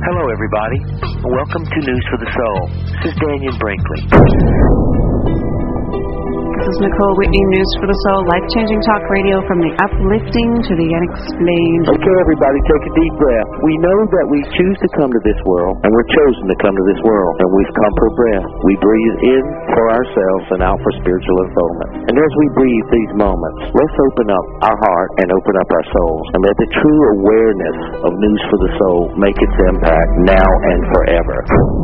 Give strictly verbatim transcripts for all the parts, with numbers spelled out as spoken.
Hello, everybody. Welcome to News for the Soul. This is Daniel Brinkley. This is Nicole Whitney, News for the Soul, life-changing talk radio from the uplifting to the unexplained. Okay, everybody, take a deep breath. We know that we choose to come to this world, and we're chosen to come to this world, and we've come for breath. We breathe in for ourselves and out for spiritual unfoldment. And as we breathe these moments, let's open up our heart and open up our souls, and let the true awareness of News for the Soul make its impact now and forever.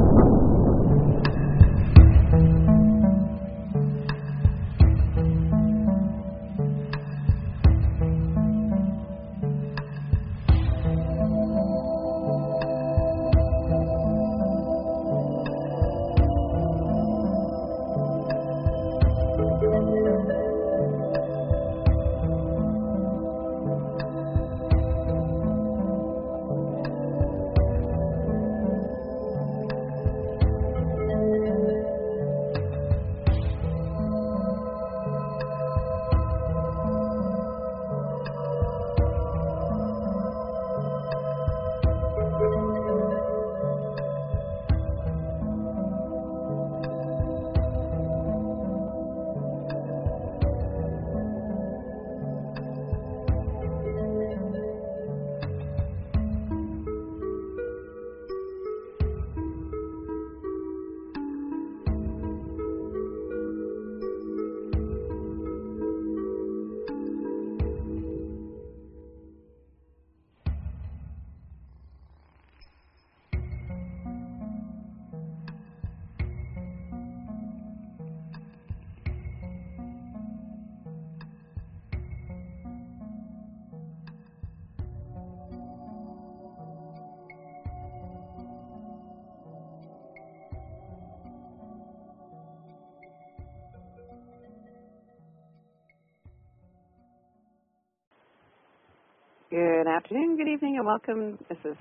Good afternoon, good evening, and welcome. This is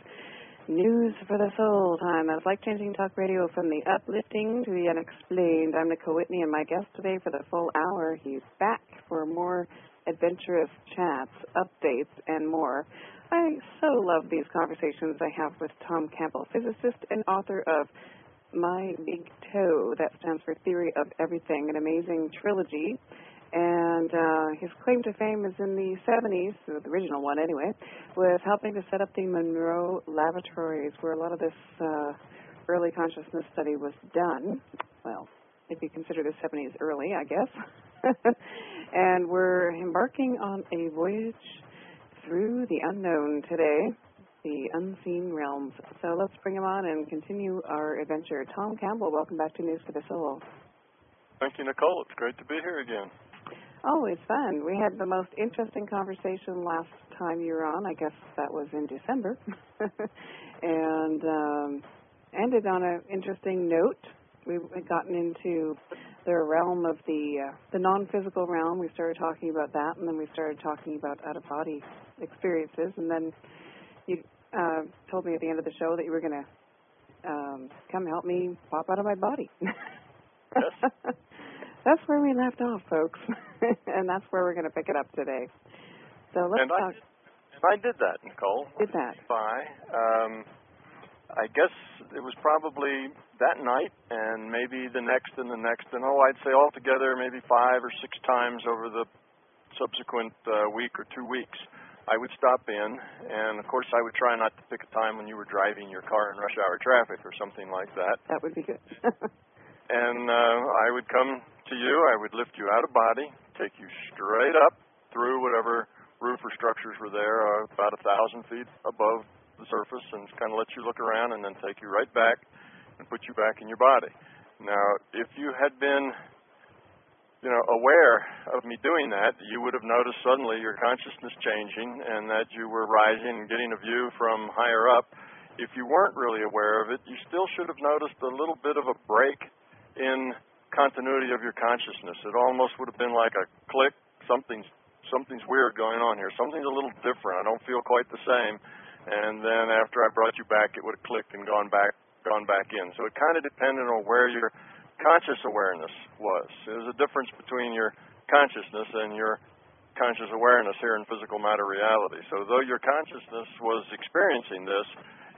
News for the Soul time. That's life-changing talk radio from the uplifting to the unexplained. I'm Nicole Whitney, and my guest today for the full hour, he's back for more adventurous chats, updates, and more. I so love these conversations I have with Tom Campbell, physicist and author of My Big Toe. That stands for Theory of Everything, an amazing trilogy. And uh, his claim to fame is in the seventies, the original one anyway, with helping to set up the Monroe Laboratories, where a lot of this uh, early consciousness study was done. Well, if you consider the seventies early, I guess. And we're embarking on a voyage through the unknown today, the unseen realms. So let's bring him on and continue our adventure. Tom Campbell, welcome back to News for the Soul. Thank you, Nicole. It's great to be here again. Always fun. We had the most interesting conversation last time you were on. I guess that was in December. and um, ended on an interesting note. We had gotten into the realm of the uh, the non-physical realm. We started talking about that, and then we started talking about out-of-body experiences. And then you uh, told me at the end of the show that you were going to um, come help me pop out of my body. Yes. That's where we left off, folks, and that's where we're going to pick it up today. So let's and talk. I, and I did that, Nicole. Did that? Bye. Um, I guess it was probably that night and maybe the next and the next, and oh, I'd say altogether maybe five or six times over the subsequent uh, week or two weeks. I would stop in, and of course I would try not to pick a time when you were driving your car in rush hour traffic or something like that. That would be good. And uh, I would come to you, I would lift you out of body, take you straight up through whatever roof or structures were there, uh, about a thousand feet above the surface, and kind of let you look around and then take you right back and put you back in your body. Now, if you had been, you know, aware of me doing that, you would have noticed suddenly your consciousness changing and that you were rising and getting a view from higher up. If you weren't really aware of it, you still should have noticed a little bit of a break in continuity of your consciousness. It almost would have been like a click. Something's something's weird going on here. Something's a little different. I don't feel quite the same. And then after I brought you back, it would have clicked and gone back, gone back in. So it kind of depended on where your conscious awareness was. There's a difference between your consciousness and your conscious awareness here in physical matter reality. So though your consciousness was experiencing this,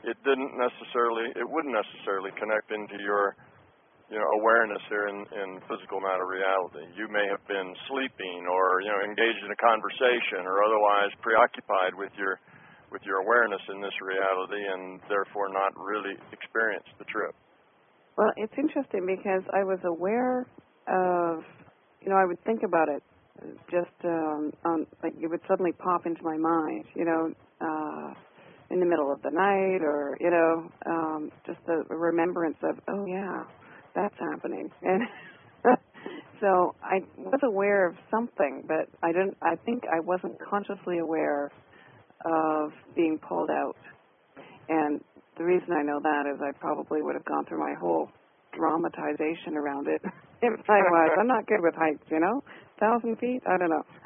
it didn't necessarily, it wouldn't necessarily connect into your, you know, awareness here in, in physical matter reality. You may have been sleeping or, you know, engaged in a conversation or otherwise preoccupied with your, with your awareness in this reality and therefore not really experienced the trip. Well, it's interesting because I was aware of, you know, I would think about it just, um, um, like it would suddenly pop into my mind, you know, uh, in the middle of the night or, you know, um, just a remembrance of, oh, yeah, that's happening. And so I was aware of something, but I didn't, I think I wasn't consciously aware of being pulled out. And the reason I know that is I probably would have gone through my whole dramatization around it if I was. I'm not good with heights, you know? Thousand feet? I don't know.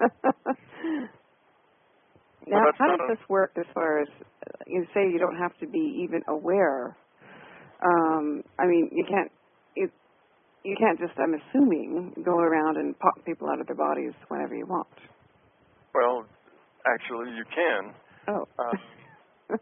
Now, well, how does this work as far as, you say you don't have to be even aware? Um, I mean, you can't, you, you can't just, I'm assuming, go around and pop people out of their bodies whenever you want. Well, actually, you can. Oh. Uh,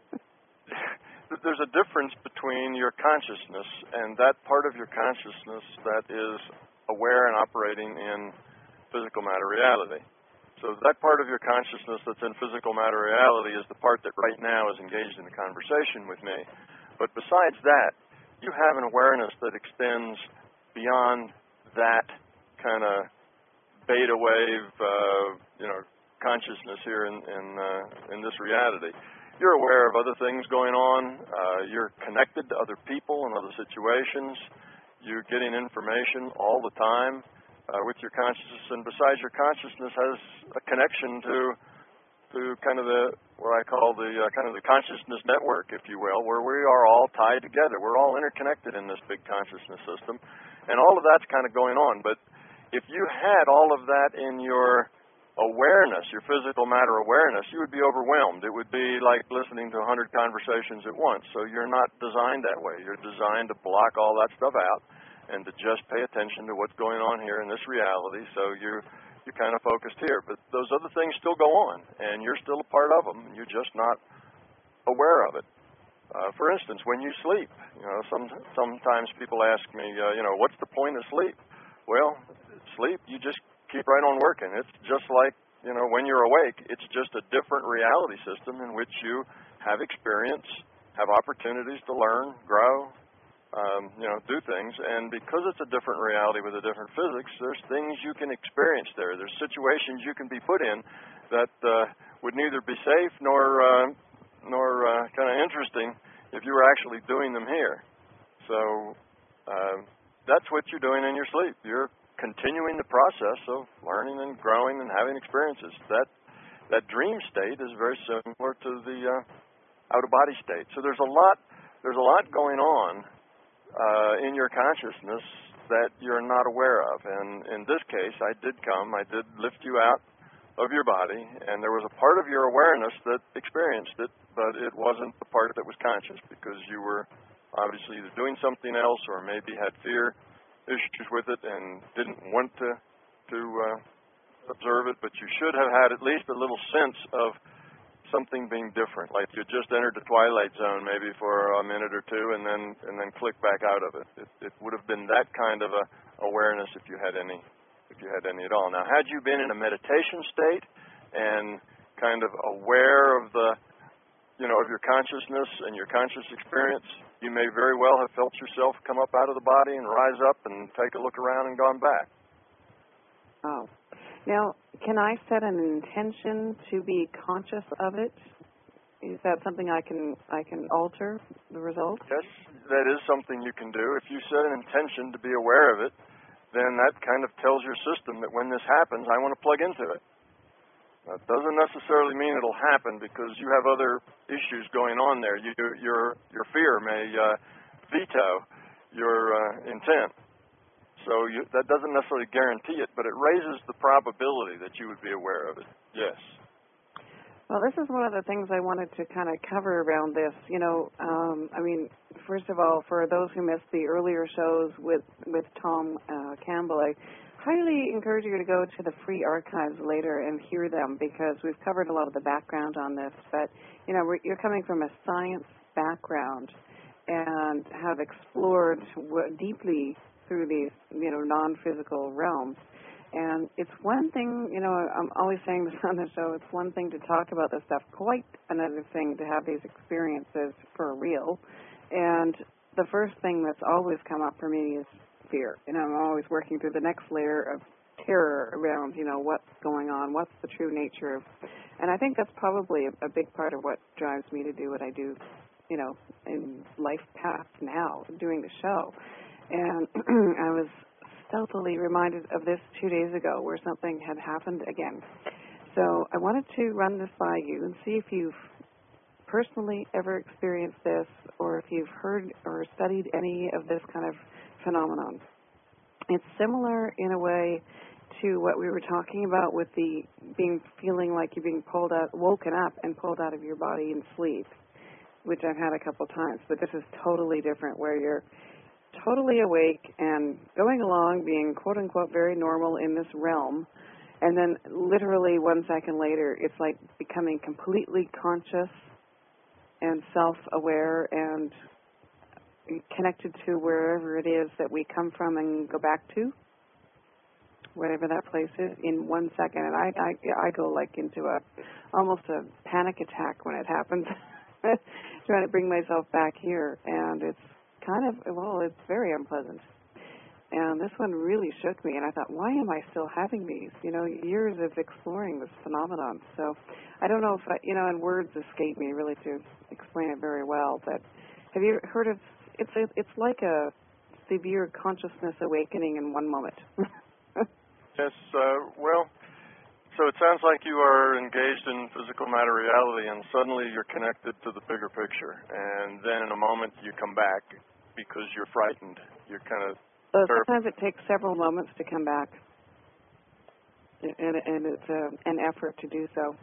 there's a difference between your consciousness and that part of your consciousness that is aware and operating in physical matter reality. So that part of your consciousness that's in physical matter reality is the part that right now is engaged in a conversation with me. But besides that, you have an awareness that extends beyond that kind of beta wave, uh, you know, consciousness here in in, uh, in this reality. You're aware of other things going on. Uh, you're connected to other people and other situations. You're getting information all the time uh, with your consciousness. And besides, your consciousness has a connection to to kind of the what I call the uh, kind of the consciousness network, if you will, where we are all tied together. We're all interconnected in this big consciousness system, and all of that's kind of going on. But if you had all of that in your awareness, your physical matter awareness, you would be overwhelmed. It would be like listening to a hundred conversations at once. So you're not designed that way. You're designed to block all that stuff out and to just pay attention to what's going on here in this reality. So you're you're kind of focused here. But those other things still go on, and you're still a part of them. You're just not aware of it. Uh, for instance, when you sleep, you know, some, sometimes people ask me, uh, you know, what's the point of sleep? Well, sleep, you just keep right on working. It's just like, you know, when you're awake, it's just a different reality system in which you have experience, have opportunities to learn, grow, um, you know, do things. And because it's a different reality with a different physics, there's things you can experience there. There's situations you can be put in that uh, would neither be safe nor uh, nor uh, kind of interesting if you were actually doing them here. So uh, that's what you're doing in your sleep. You're continuing the process of learning and growing and having experiences. That that dream state is very similar to the uh, out-of-body state. So there's a lot there's a lot going on uh, in your consciousness that you're not aware of. And in this case, I did come, I did lift you out of your body, and there was a part of your awareness that experienced it, but it wasn't the part that was conscious because you were obviously either doing something else or maybe had fear issues with it and didn't want to to uh, observe it, but you should have had at least a little sense of something being different, like you just entered the twilight zone maybe for a minute or two and then and then click back out of it. It, it would have been that kind of a awareness if you had any if you had any at all. Now, had you been in a meditation state and kind of aware of the you know of your consciousness and your conscious experience, you may very well have felt yourself come up out of the body and rise up and take a look around and gone back. Oh. Now, can I set an intention to be conscious of it? Is that something I can I can alter the result? Yes, that is something you can do. If you set an intention to be aware of it, then that kind of tells your system that when this happens, I want to plug into it. That doesn't necessarily mean it'll happen because you have other issues going on there. You, your your fear may uh, veto your uh, intent. So you, that doesn't necessarily guarantee it, but it raises the probability that you would be aware of it. Yes. Well, this is one of the things I wanted to kind of cover around this. You know, um, I mean, first of all, for those who missed the earlier shows with, with Tom uh, Campbell, I highly encourage you to go to the free archives later and hear them because we've covered a lot of the background on this. But, you know, we're, you're coming from a science background and have explored w- deeply through these, you know, non-physical realms. And it's one thing, you know, I'm always saying this on the show, it's one thing to talk about this stuff, quite another thing to have these experiences for real. And the first thing that's always come up for me is fear. You know, I'm always working through the next layer of terror around, you know, what's going on, what's the true nature of, and I think that's probably a, a big part of what drives me to do what I do, you know, in life path now, doing the show. And I was stealthily reminded of this two days ago where something had happened again. So I wanted to run this by you and see if you've personally ever experienced this or if you've heard or studied any of this kind of phenomenon. It's similar in a way to what we were talking about with the being feeling like you're being pulled out, woken up and pulled out of your body in sleep, which I've had a couple times. But this is totally different, where you're totally awake and going along, being quote unquote very normal in this realm, and then literally one second later, it's like becoming completely conscious and self-aware and connected to wherever it is that we come from and go back to, whatever that place is, in one second. And I, I, I go like into a almost a panic attack when it happens, trying to bring myself back here. And it's kind of, well, it's very unpleasant. And this one really shook me, and I thought, why am I still having these? You know, years of exploring this phenomenon. So I don't know if, I, you know, and words escape me really to explain it very well, but have you heard of, it's a, it's like a severe consciousness awakening in one moment. Yes, uh, well, so it sounds like you are engaged in physical matter reality, and suddenly you're connected to the bigger picture, and then in a moment you come back because you're frightened. You're kind of So sometimes it takes several moments to come back, and, and it's a, an effort to do so.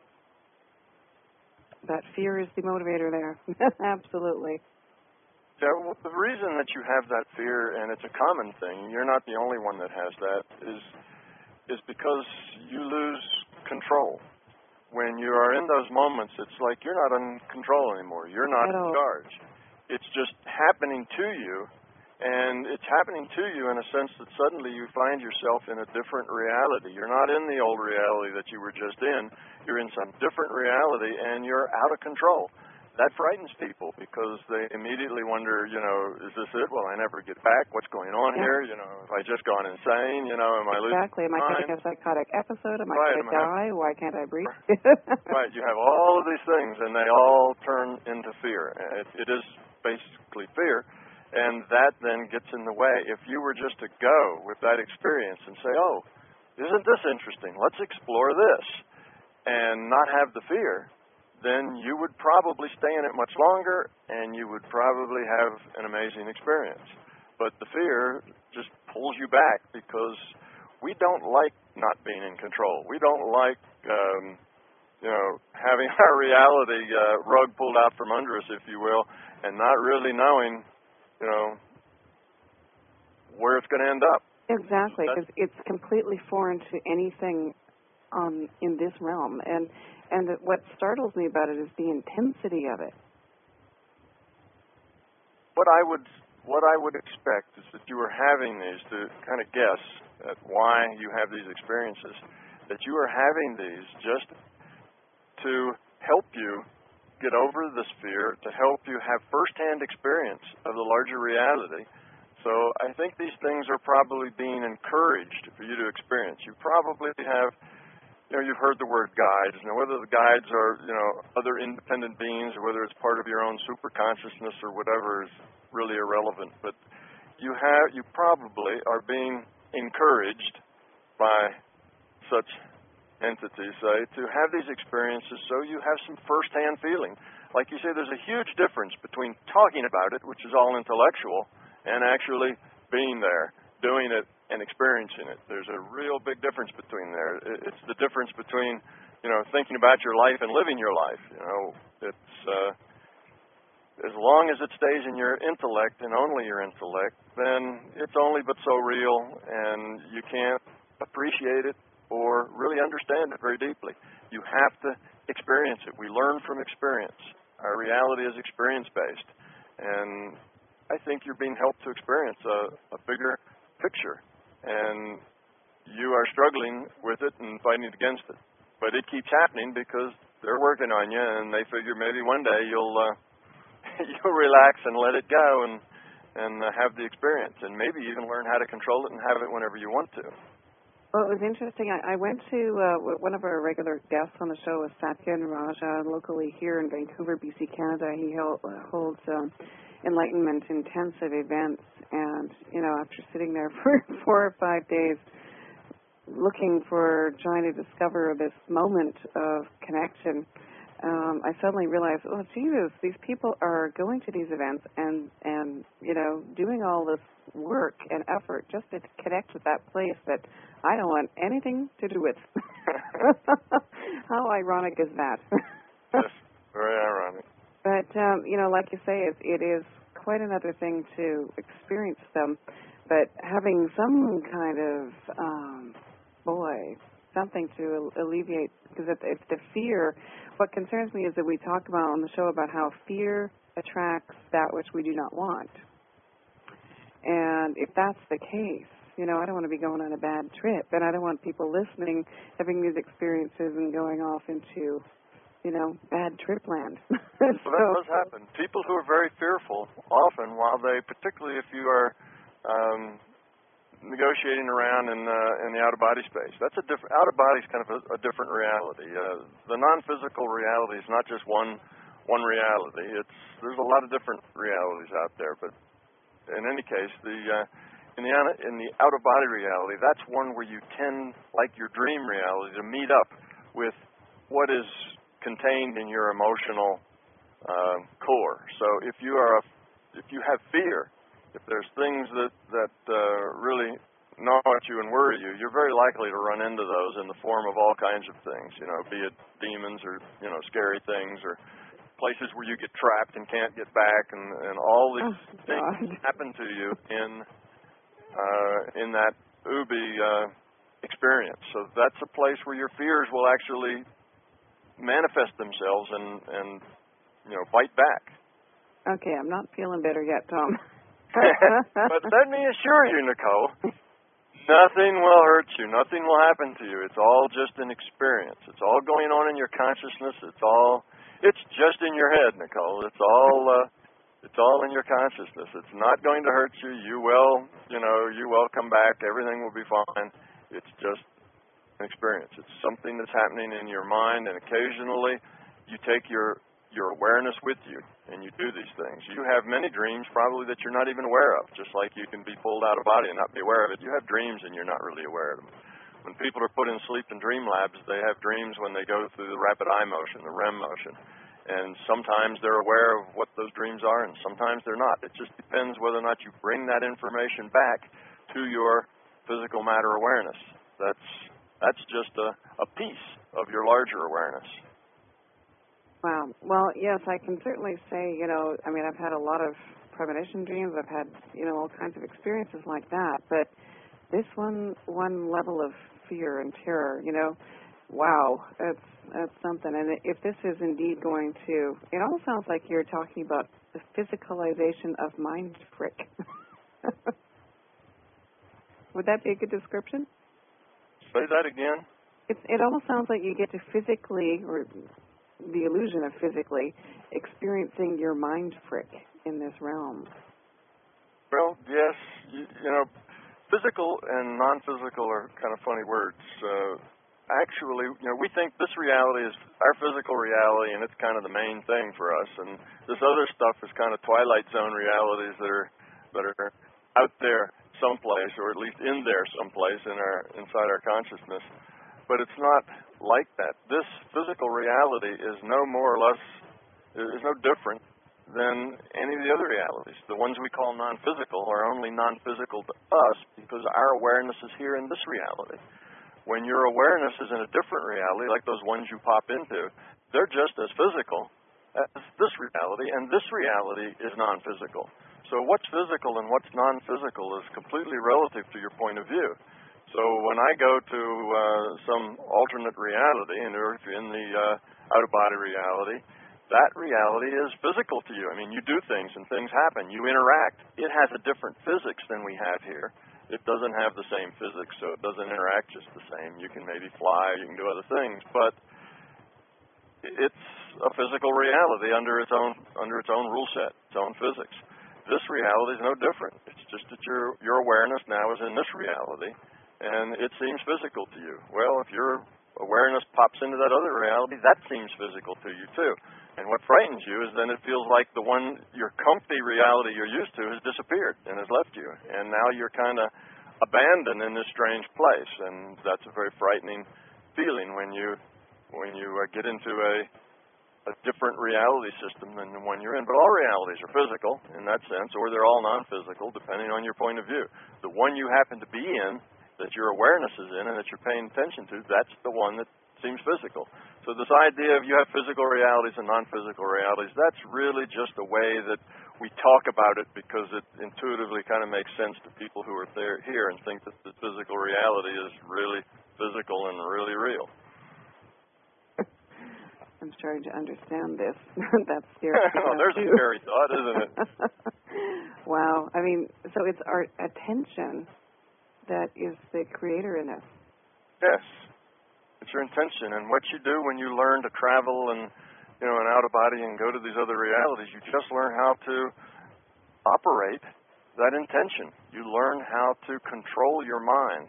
But fear is the motivator there. Absolutely. Yeah, well, the reason that you have that fear, and it's a common thing, you're not the only one that has that, is is because you lose control. When you are in those moments, it's like you're not in control anymore. You're not in charge. It's just happening to you. And it's happening to you in a sense that suddenly you find yourself in a different reality. You're not in the old reality that you were just in. You're in some different reality, and you're out of control. That frightens people because they immediately wonder, you know, is this it? Will I never get back? What's going on yeah. here? You know, have I just gone insane? You know, am I losing Exactly. Am I having a psychotic episode? Am I right. going to die? Have... Why can't I breathe? Right. You have all of these things, and they all turn into fear. It, it is basically fear. And that then gets in the way. If you were just to go with that experience and say, oh, isn't this interesting? Let's explore this, and not have the fear, then you would probably stay in it much longer, and you would probably have an amazing experience. But the fear just pulls you back because we don't like not being in control. We don't like, um, you know, having our reality uh, rug pulled out from under us, if you will, and not really knowing, you know, where it's going to end up. Exactly, because it's completely foreign to anything um, in this realm. And and what startles me about it is the intensity of it. What I would what I would expect is that you are having these, to kind of guess at why you have these experiences, that you are having these just to help you get over this fear, to help you have firsthand experience of the larger reality. So I think these things are probably being encouraged for you to experience. You probably have, you know, you've heard the word guides. Now, whether the guides are, you know, other independent beings or whether it's part of your own super consciousness or whatever is really irrelevant. But you have, you probably are being encouraged by such entities, say, to have these experiences so you have some firsthand feeling. Like you say, there's a huge difference between talking about it, which is all intellectual, and actually being there, doing it, and experiencing it. There's a real big difference between there. It's the difference between, you know, thinking about your life and living your life. You know, it's uh, as long as it stays in your intellect and only your intellect, then it's only but so real, and you can't appreciate it or really understand it very deeply. You have to experience it. We learn from experience. Our reality is experience-based. And I think you're being helped to experience a, a bigger picture. And you are struggling with it and fighting against it. But it keeps happening because they're working on you, and they figure maybe one day you'll uh, you'll relax and let it go and and uh, have the experience, and maybe even learn how to control it and have it whenever you want to. Well, it was interesting. I, I went to uh, one of our regular guests on the show was Satyan Raja, locally here in Vancouver, B C, Canada. He held, uh, holds um, enlightenment intensive events, and you know, after sitting there for four or five days, looking for trying to discover this moment of connection, um, I suddenly realized, oh, Jesus, these people are going to these events and, and, you know, doing all this work and effort just to connect with that place that I don't want anything to do with. How ironic is that? Yes, very ironic. But, um, you know, like you say, it, it is quite another thing to experience them. But having some kind of, um, boy, something to alleviate, because it's the fear. What concerns me is that we talk about on the show about how fear attracts that which we do not want. And if that's the case, you know, I don't want to be going on a bad trip, and I don't want people listening having these experiences and going off into, you know, bad trip land. So, well, that does happen. People who are very fearful, often, while they, particularly if you are um, negotiating around in uh, in the out-of-body space. That's a different. Out-of-body is kind of a, a different reality. Uh, the non-physical reality is not just one one reality. It's there's a lot of different realities out there. But in any case, the uh, in the in the out-of-body reality, that's one where you tend, like your dream reality, to meet up with what is contained in your emotional uh, core. So if you are a, if you have fear, if there's things that, that uh, really gnaw at you and worry you, you're very likely to run into those in the form of all kinds of things, you know, be it demons or, you know, scary things or places where you get trapped and can't get back, and, and all these oh, things God. happen to you in uh, in that Ubi uh, experience. So that's a place where your fears will actually manifest themselves and, and you know, bite back. Okay, I'm not feeling better yet, Tom. But let me assure you, Nicole, nothing will hurt you. Nothing will happen to you. It's all just an experience. It's all going on in your consciousness. It's all, it's just in your head, Nicole. It's all, uh, it's all in your consciousness. It's not going to hurt you. You will, you know, you will come back. Everything will be fine. It's just an experience. It's something that's happening in your mind, and occasionally you take your your awareness with you, and you do these things. You have many dreams probably that you're not even aware of, just like you can be pulled out of body and not be aware of it. You have dreams and you're not really aware of them. When people are put in sleep and dream labs, they have dreams when they go through the rapid eye motion, the R E M motion. And sometimes they're aware of what those dreams are, and sometimes they're not. It just depends whether or not you bring that information back to your physical matter awareness. That's, that's just a, a piece of your larger awareness. Wow. Well, yes, I can certainly say, you know, I mean, I've had a lot of premonition dreams. I've had, you know, all kinds of experiences like that. But this one, one level of fear and terror, you know, wow, that's, that's something. And if this is indeed going to, it almost sounds like you're talking about the physicalization of mind trick. Would that be a good description? Say that again. It, it almost sounds like you get to physically, or the illusion of physically experiencing your mind trick in this realm. Well, yes, you, you know, physical and non-physical are kind of funny words. Uh, actually, you know, we think this reality is our physical reality, and it's kind of the main thing for us, and this other stuff is kind of Twilight Zone realities that are that are out there someplace, or at least in there someplace in our inside our consciousness. But it's not like that. This physical reality is no more or less, is no different than any of the other realities. The ones we call non-physical are only non-physical to us because our awareness is here in this reality. When your awareness is in a different reality, like those ones you pop into, they're just as physical as this reality, and this reality is non-physical. So what's physical and what's non-physical is completely relative to your point of view. So when I go to uh, some alternate reality, in, in the uh, out-of-body reality, that reality is physical to you. I mean, you do things and things happen. You interact. It has a different physics than we have here. It doesn't have the same physics, so it doesn't interact just the same. You can maybe fly, you can do other things, but it's a physical reality under its own under its own rule set, its own physics. This reality is no different. It's just that your your awareness now is in this reality, and it seems physical to you. Well, if your awareness pops into that other reality, that seems physical to you too. And what frightens you is then it feels like the one, your comfy reality you're used to has disappeared and has left you. And now you're kind of abandoned in this strange place. And that's a very frightening feeling when you when you uh, get into a a different reality system than the one you're in. But all realities are physical in that sense, or they're all non-physical, depending on your point of view. The one you happen to be in, that your awareness is in and that you're paying attention to, that's the one that seems physical. So this idea of you have physical realities and non-physical realities, that's really just a way that we talk about it because it intuitively kind of makes sense to people who are there, here and think that the physical reality is really physical and really real. I'm starting to understand this. That's scary. Oh, there's too. a scary thought, isn't it? Wow. I mean, so it's our attention that is the creator in us. Yes. It's your intention. And what you do when you learn to travel and, you know, and out of body and go to these other realities, you just learn how to operate that intention. You learn how to control your mind.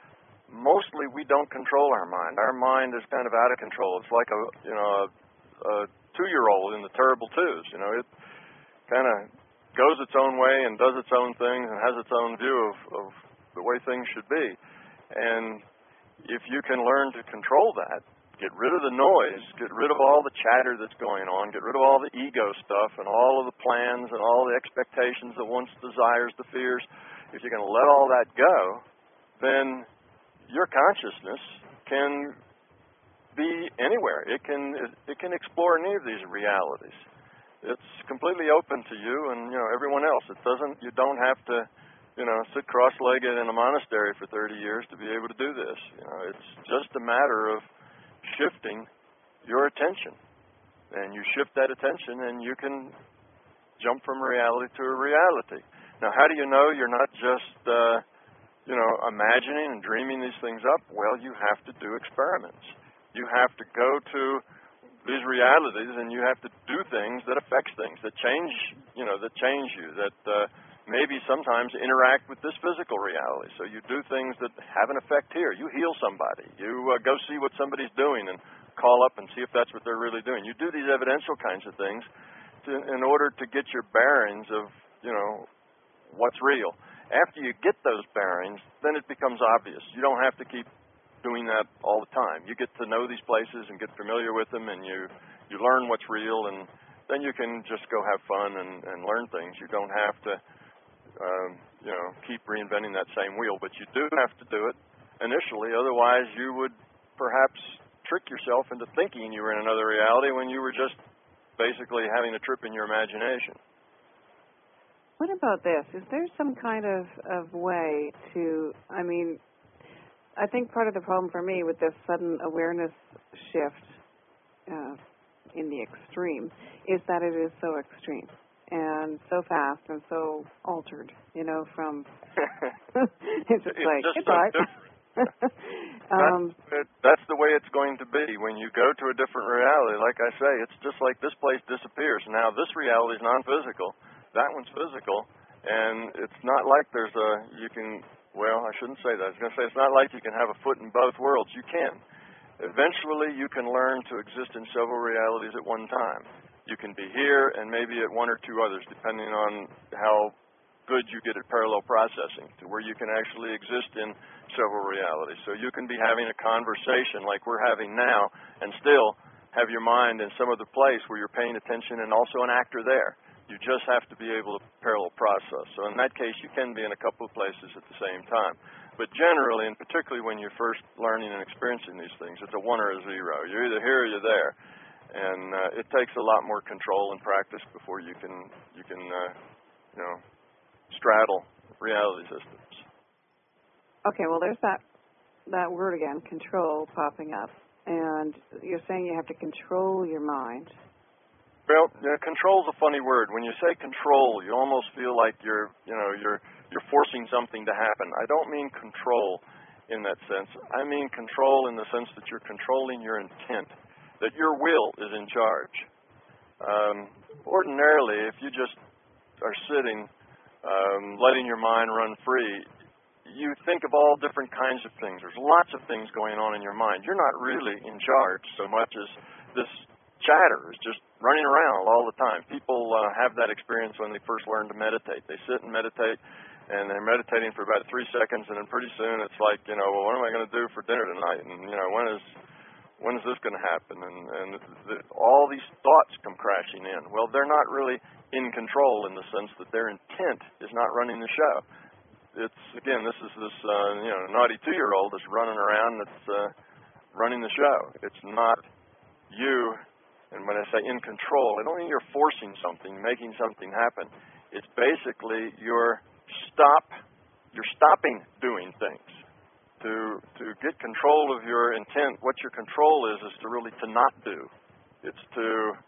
Mostly we don't control our mind. Our mind is kind of out of control. It's like a, you know, a, a two-year-old in the terrible twos. You know, it kind of goes its own way and does its own things and has its own view of, of the way things should be. And if you can learn to control that, get rid of the noise, get rid of all the chatter that's going on, get rid of all the ego stuff and all of the plans and all the expectations, the wants, desires, the fears, if you can let all that go, then your consciousness can be anywhere. It can it can explore any of these realities. It's completely open to you and, you know, everyone else. It doesn't. You don't have to, you know, sit cross-legged in a monastery for thirty years to be able to do this. You know, it's just a matter of shifting your attention, and you shift that attention, and you can jump from reality to a reality. Now, how do you know you're not just uh, you know, imagining and dreaming these things up? Well, you have to do experiments. You have to go to these realities and you have to do things that affects things, that change, you know, that change you, that uh, maybe sometimes interact with this physical reality. So you do things that have an effect here. You heal somebody. You uh, go see what somebody's doing and call up and see if that's what they're really doing. You do these evidential kinds of things to, in order to get your bearings of, you know, what's real. After you get those bearings, then it becomes obvious. You don't have to keep doing that all the time. You get to know these places and get familiar with them, and you, you learn what's real, and then you can just go have fun and, and learn things. You don't have to, um, you know, keep reinventing that same wheel, but you do have to do it initially. Otherwise, you would perhaps trick yourself into thinking you were in another reality when you were just basically having a trip in your imagination. What about this? Is there some kind of, of way to, I mean, I think part of the problem for me with this sudden awareness shift uh, in the extreme is that it is so extreme and so fast and so altered, you know, from, it's just it's like, just it's so art. um, that's, that's the way it's going to be. When you go to a different reality, like I say, it's just like this place disappears. Now, this reality is non-physical. That one's physical, and it's not like there's a, you can, well, I shouldn't say that. I was going to say it's not like you can have a foot in both worlds. You can. Eventually, you can learn to exist in several realities at one time. You can be here and maybe at one or two others, depending on how good you get at parallel processing, to where you can actually exist in several realities. So you can be having a conversation like we're having now and still have your mind in some other place where you're paying attention and also an actor there. You just have to be able to parallel process. So in that case, you can be in a couple of places at the same time. But generally, and particularly when you're first learning and experiencing these things, it's a one or a zero. You're either here or you're there. And uh, it takes a lot more control and practice before you can, you can uh, you know, straddle reality systems. Okay, well, there's that, that word again, control, popping up. And you're saying you have to control your mind. Well, you know, control's a funny word. When you say control, you almost feel like you're, you know, you're you're forcing something to happen. I don't mean control in that sense. I mean control in the sense that you're controlling your intent, that your will is in charge. Um, ordinarily, if you just are sitting, um, letting your mind run free, you think of all different kinds of things. There's lots of things going on in your mind. You're not really in charge so much as this chatter is just running around all the time. People uh, have that experience when they first learn to meditate. They sit and meditate, and they're meditating for about three seconds, and then pretty soon it's like, you know, well, what am I going to do for dinner tonight? And, you know, when is when is this going to happen? And, and the, all these thoughts come crashing in. Well, they're not really in control in the sense that their intent is not running the show. It's, again, this is this, uh, you know, naughty two-year-old that's running around that's uh, running the show. It's not you. And when I say in control, I don't mean you're forcing something, making something happen. It's basically you're stop, you're stopping doing things. To to get control of your intent, what your control is, is to really to not do. It's to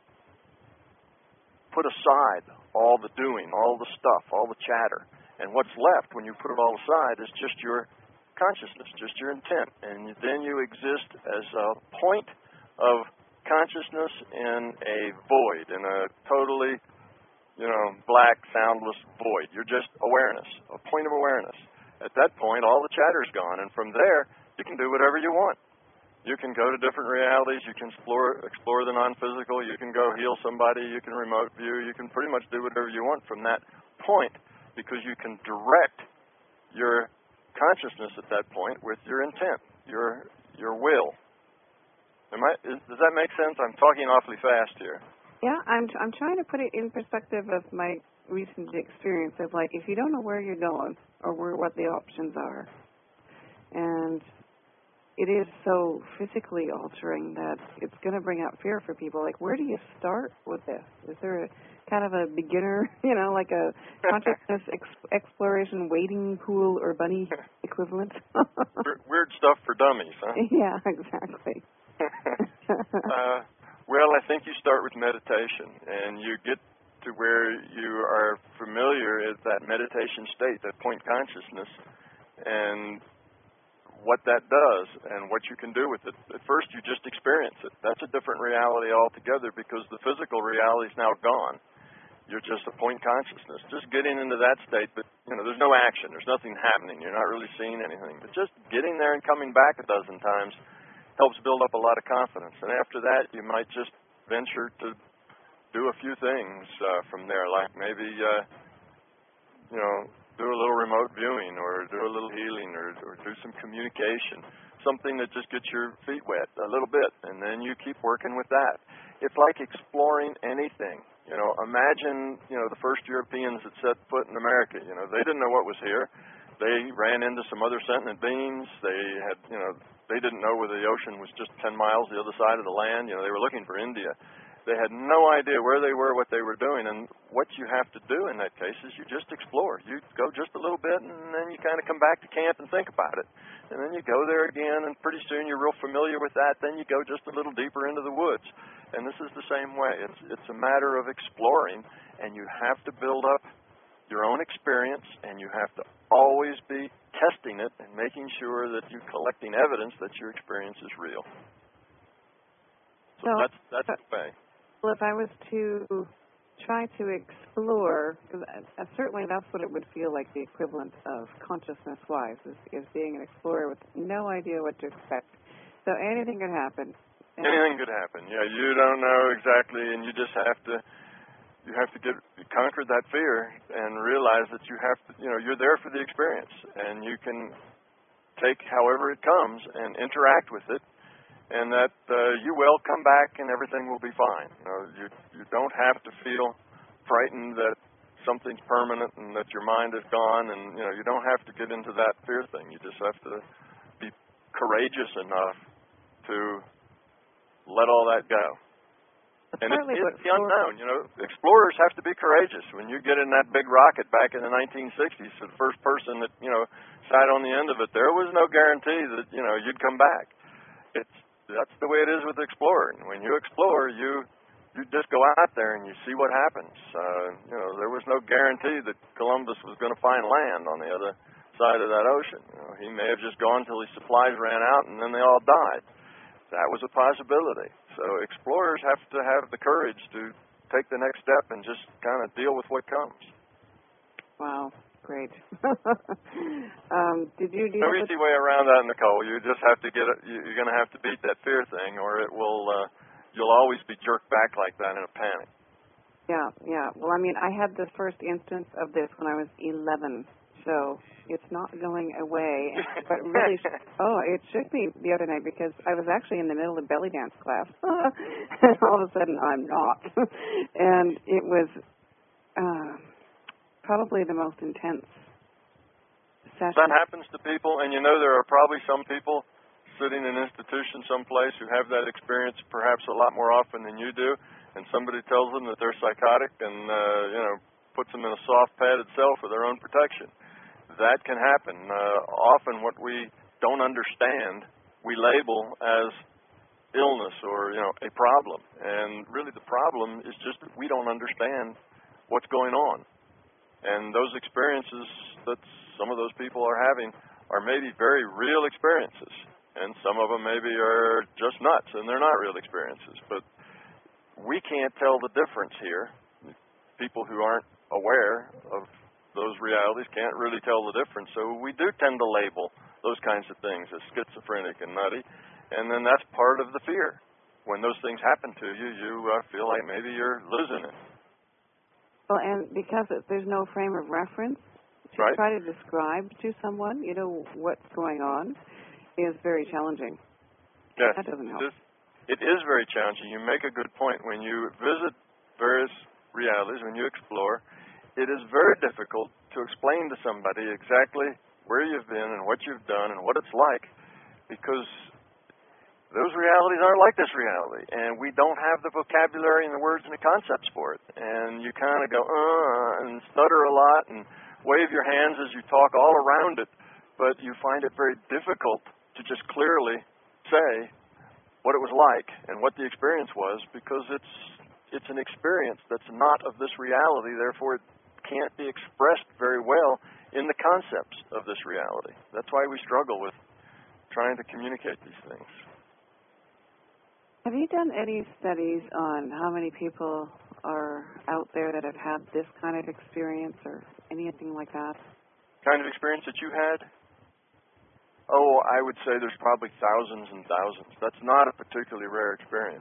put aside all the doing, all the stuff, all the chatter. And what's left when you put it all aside is just your consciousness, just your intent. And then you exist as a point of consciousness in a void, in a totally, you know, black, soundless void. You're just awareness, a point of awareness. At that point, all the chatter's gone, and from there, you can do whatever you want. You can go to different realities. You can explore explore the non-physical. You can go heal somebody. You can remote view. You can pretty much do whatever you want from that point, because you can direct your consciousness at that point with your intent, your your will. Am I, is, does that make sense? I'm talking awfully fast here. Yeah, I'm I'm trying to put it in perspective of my recent experience of, like, if you don't know where you're going or where what the options are, and it is so physically altering that it's going to bring out fear for people. Like, where do you start with this? Is there a kind of a beginner, you know, like a consciousness ex- exploration wading pool or bunny equivalent? Weird stuff for dummies, huh? Yeah, exactly. uh, well, I think you start with meditation, and you get to where you are familiar with that meditation state, that point consciousness, and what that does and what you can do with it. At first, you just experience it. That's a different reality altogether, because the physical reality is now gone. You're just a point consciousness. Just getting into that state, but, you know, there's no action. There's nothing happening. You're not really seeing anything. But just getting there and coming back a dozen times helps build up a lot of confidence. And after that, you might just venture to do a few things uh, from there, like maybe, uh, you know, do a little remote viewing, or do a little healing, or, or do some communication, something that just gets your feet wet a little bit, and then you keep working with that. It's like exploring anything. You know, imagine, you know, the first Europeans that set foot in America. You know, they didn't know what was here. They ran into some other sentient beings. They had, you know, they didn't know where the ocean was just ten miles the other side of the land. You know, they were looking for India. They had no idea where they were, what they were doing, and what you have to do in that case is you just explore. You go just a little bit, and then you kind of come back to camp and think about it. And then you go there again, and pretty soon you're real familiar with that. Then you go just a little deeper into the woods. And this is the same way. It's, it's a matter of exploring, and you have to build up your own experience, and you have to always be testing it and making sure that you're collecting evidence that your experience is real. So, so that's, that's the way. Well, if I was to try to explore, because certainly that's what it would feel like, the equivalent of consciousness-wise, is, is being an explorer with no idea what to expect. So anything could happen. Anything could happen. Yeah, you don't know exactly, and you just have to, you have to get conquer that fear and realize that you have to, you know, you're there for the experience, and you can take however it comes and interact with it. And that uh, you will come back and everything will be fine. You know, you you don't have to feel frightened that something's permanent and that your mind is gone, and you know you don't have to get into that fear thing. You just have to be courageous enough to let all that go. And it's, it's the unknown. You know, explorers have to be courageous. When you get in that big rocket back in the nineteen sixties, the first person that you know sat on the end of it, there was no guarantee that you know you'd come back. It's That's the way it is with exploring. When you explore, you you just go out there and you see what happens. Uh, you know, there was no guarantee that Columbus was going to find land on the other side of that ocean. You know, he may have just gone till his supplies ran out and then they all died. That was a possibility. So explorers have to have the courage to take the next step and just kind of deal with what comes. Wow, great. um, did you do no easy way around that, Nicole. You just have to get it. You're going to have to beat that fear thing, or it will. Uh, you'll always be jerked back like that in a panic. Yeah, yeah. Well, I mean, I had the first instance of this when I was eleven, so it's not going away. But really, oh, it shook me the other night because I was actually in the middle of belly dance class, and all of a sudden I'm not, and it was. Uh, Probably the most intense session. That happens to people, and you know there are probably some people sitting in an institution someplace who have that experience perhaps a lot more often than you do, and somebody tells them that they're psychotic and, uh, you know, puts them in a soft padded cell for their own protection. That can happen. Uh, often what we don't understand, we label as illness or, you know, a problem. And really the problem is just that we don't understand what's going on. And those experiences that some of those people are having are maybe very real experiences. And some of them maybe are just nuts, and they're not real experiences. But we can't tell the difference here. People who aren't aware of those realities can't really tell the difference. So we do tend to label those kinds of things as schizophrenic and nutty. And then that's part of the fear. When those things happen to you, you uh, feel like maybe you're losing it. Well, and because there's no frame of reference to right. try to describe to someone, you know, what's going on is very challenging. Yes, that doesn't help. It is, it is very challenging. You make a good point. When you visit various realities, when you explore, it is very difficult to explain to somebody exactly where you've been and what you've done and what it's like, because those realities aren't like this reality, and we don't have the vocabulary and the words and the concepts for it. And you kind of go, uh, and stutter a lot and wave your hands as you talk all around it, but you find it very difficult to just clearly say what it was like and what the experience was, because it's it's an experience that's not of this reality, therefore it can't be expressed very well in the concepts of this reality. That's why we struggle with trying to communicate these things. Have you done any studies on how many people are out there that have had this kind of experience or anything like that? Kind of experience that you had? Oh, I would say there's probably thousands and thousands. That's not a particularly rare experience.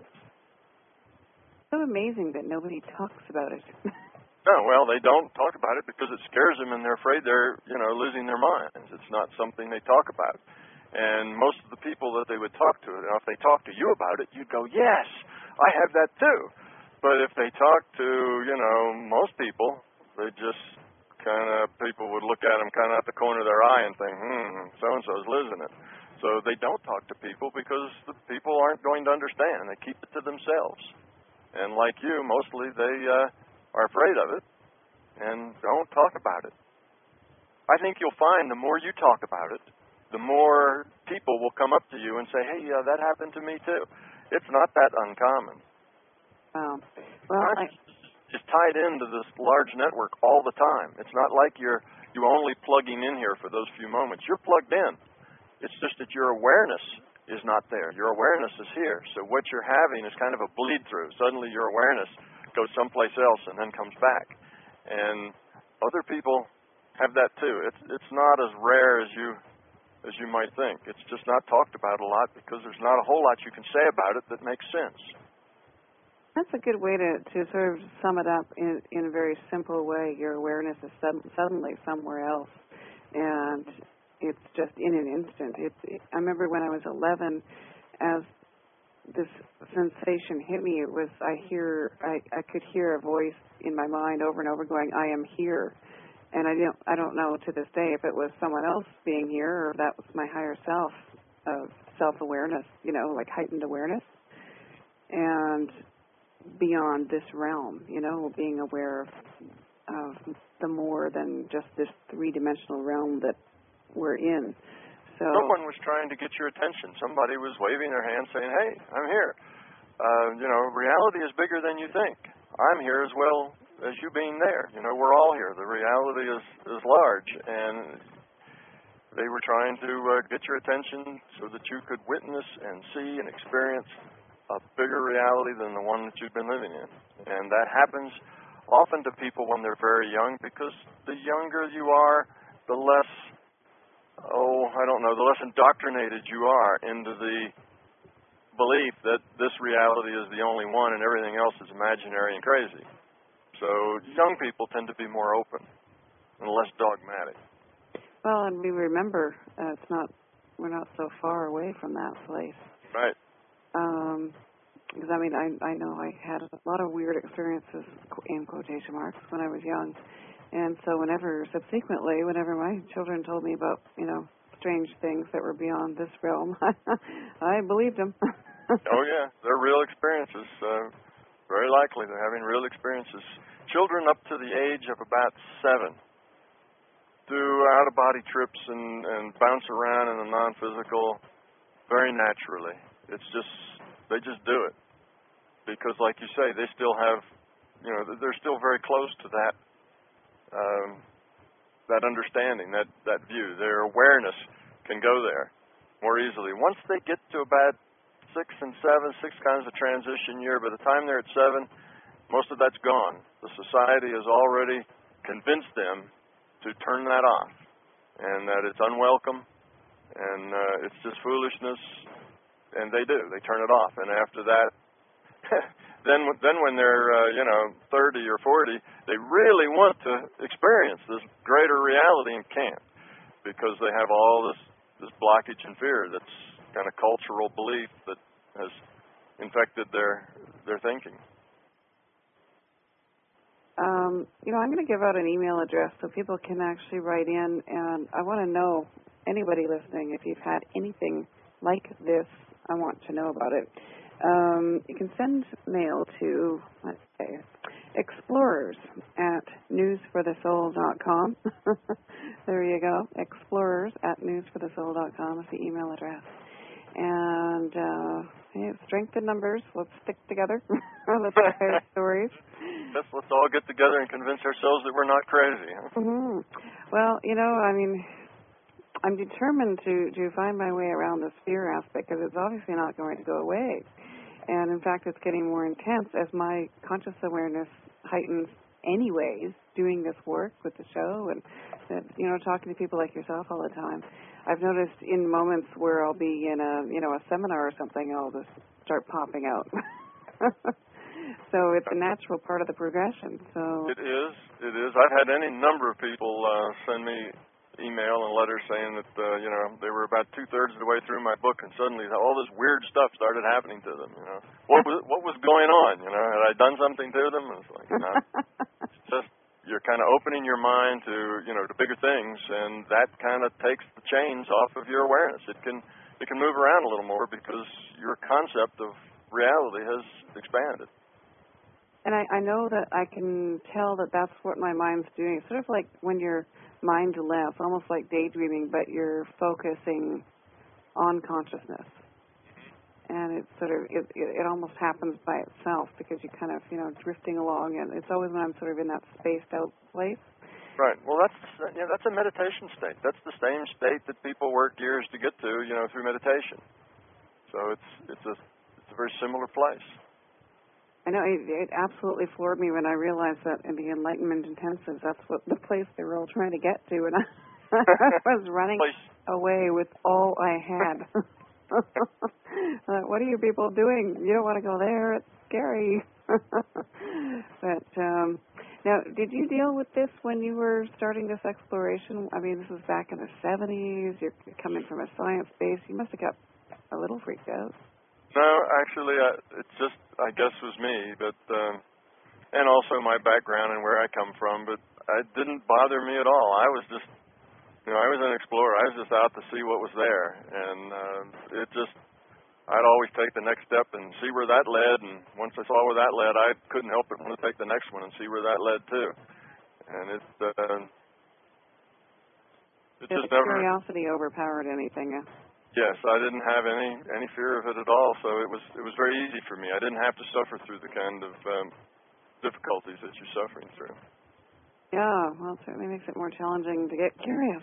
It's so amazing that nobody talks about it. No, well, they don't talk about it because it scares them and they're afraid they're, you know, losing their minds. It's not something they talk about. And most of the people that they would talk to, now if they talk to you about it, you'd go, yes, I have that too. But if they talk to, you know, most people, they just kind of, people would look at them kind of at the corner of their eye and think, hmm, so-and-so's losing it. So they don't talk to people because the people aren't going to understand. They keep it to themselves. And like you, mostly they uh, are afraid of it and don't talk about it. I think you'll find the more you talk about it, the more people will come up to you and say, hey, uh, that happened to me too. It's not that uncommon. Wow. Well, I... It's tied into this large network all the time. It's not like you're you only plugging in here for those few moments. You're plugged in. It's just that your awareness is not there. Your awareness is here. So what you're having is kind of a bleed through. Suddenly your awareness goes someplace else and then comes back. And other people have that too. It's it's not as rare as you as you might think. It's just not talked about a lot because there's not a whole lot you can say about it that makes sense. That's a good way to, to sort of sum it up in, in a very simple way. Your awareness is sud- suddenly somewhere else, and it's just in an instant. It's, it, I remember when I was eleven, as this sensation hit me, it was I hear I, I could hear a voice in my mind over and over going, I am here. And I don't, I don't know to this day if it was someone else being here or if that was my higher self, of self-awareness, you know, like heightened awareness. And beyond this realm, you know, being aware of, of the more than just this three-dimensional realm that we're in. So someone was trying to get your attention. Somebody was waving their hand saying, hey, I'm here. uh, you know, reality is bigger than you think. I'm here as well as you being there. You know, we're all here. The reality is, is large, and they were trying to uh, get your attention so that you could witness and see and experience a bigger reality than the one that you've been living in. And that happens often to people when they're very young, because the younger you are, the less, oh, I don't know, the less indoctrinated you are into the belief that this reality is the only one and everything else is imaginary and crazy. So young people tend to be more open and less dogmatic. Well, and we remember uh, it's not, we're not so far away from that place. Right. Um, because, I mean, I, I know I had a lot of weird experiences, in quotation marks, when I was young. And so whenever, subsequently, whenever my children told me about, you know, strange things that were beyond this realm, I believed them. Oh, yeah. They're real experiences. Uh, very likely they're having real experiences. Children up to the age of about seven do out-of-body trips and, and bounce around in the non-physical very naturally. It's just, they just do it. Because, like you say, they still have, you know, they're still very close to that um, that understanding, that, that view. Their awareness can go there more easily. Once they get to about six and seven, six kinds of transition year, by the time they're at seven, most of that's gone. The society has already convinced them to turn that off, and that it's unwelcome, and uh, it's just foolishness, and they do. They turn it off, and after that, then then when they're, uh, you know, thirty or forty, they really want to experience this greater reality and can't, because they have all this, this blockage and fear that's kind of cultural belief that has infected their their thinking. Um, you know, I'm going to give out an email address so people can actually write in, and I want to know, anybody listening, if you've had anything like this, I want to know about it. Um, you can send mail to, let's say, explorers at news for the soul dot com. There you go, explorers at news for the soul dot com is the email address. And uh, hey, strength in numbers. Let's stick together. Let's share stories. Let's, let's all get together and convince ourselves that we're not crazy. Huh? Mm-hmm. Well, you know, I mean, I'm determined to, to find my way around this fear aspect, because it's obviously not going to go away. And, in fact, it's getting more intense as my conscious awareness heightens anyways, doing this work with the show and, you know, talking to people like yourself all the time. I've noticed in moments where I'll be in a, you know, a seminar or something, I'll just start popping out. So it's a natural part of the progression. So it is. It is. I've had any number of people uh, send me email and letters saying that, uh, you know, they were about two-thirds of the way through my book, and suddenly all this weird stuff started happening to them, you know. What was what was going on, you know? Had I done something to them? And it's like, no. It's just you're kind of opening your mind to, you know, to bigger things, and that kind of takes the chains off of your awareness. It can it can move around a little more because your concept of reality has expanded. And I, I know that I can tell that that's what my mind's doing. It's sort of like when you're mindless, almost like daydreaming, but you're focusing on consciousness. And it's sort of, it, it, it almost happens by itself because you kind of, you know, drifting along. And it's always when I'm sort of in that spaced out place. Right. Well, that's, you know, that's a meditation state. That's the same state that people work years to get to, you know, through meditation. So it's, it's a, it's a very similar place. I know, it, it absolutely floored me when I realized that in the Enlightenment Intensives, that's what the place they were all trying to get to, and I, I was running away with all I had. uh, what are you people doing? You don't want to go there. It's scary. But um, now, did you deal with this when you were starting this exploration? I mean, this was back in the seventies. You're coming from a science base. You must have got a little freaked out. No, actually, uh, it just, I guess, was me, but, um, and also my background and where I come from, but it didn't bother me at all. I was just, you know, I was an explorer. I was just out to see what was there, and uh, it just, I'd always take the next step and see where that led, and once I saw where that led, I couldn't help but want to take the next one and see where that led to. And it, uh, it yeah, just never... Curiosity overpowered anything. Uh. Yes, I didn't have any any fear of it at all, so it was it was very easy for me. I didn't have to suffer through the kind of um, difficulties that you're suffering through. Yeah, well, it certainly makes it more challenging to get curious.